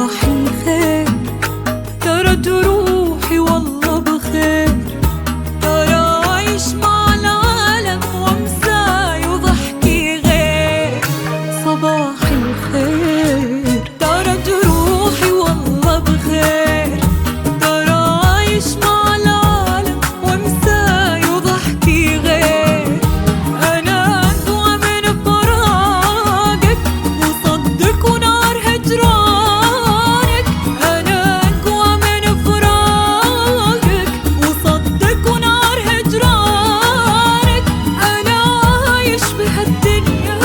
صباح الخير، ترى جروحي والله بخير، ترى عايش مع العالم وامساي وضحكي غير. صباح الخير، ترى جروحي والله بخير، ترى عايش مع العالم وامساي وضحكي غير. أنا أقوى من فراقك وصدق ونار هجرانك، أنا أقوى من فراقك وصدق ونار هجرانك. أنا عايش بهالدنيا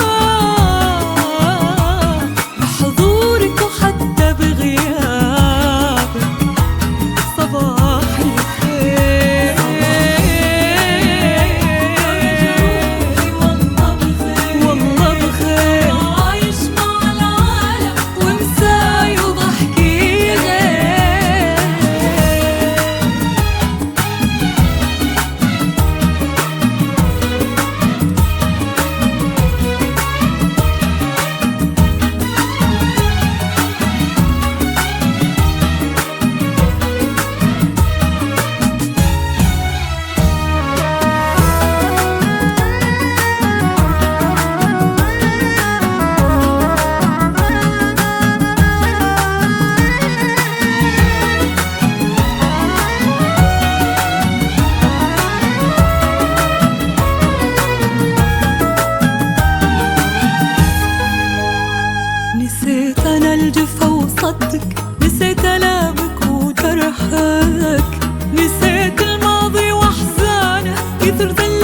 بحضورك وحتى بغيابك. صباح الخير، والله بخير، عايش مع العالم وامساي وضحكي غير. نسيت أنا الجفا وصدق، نسيت آلامك وجرحك، نسيت الماضي وأحزانه كثر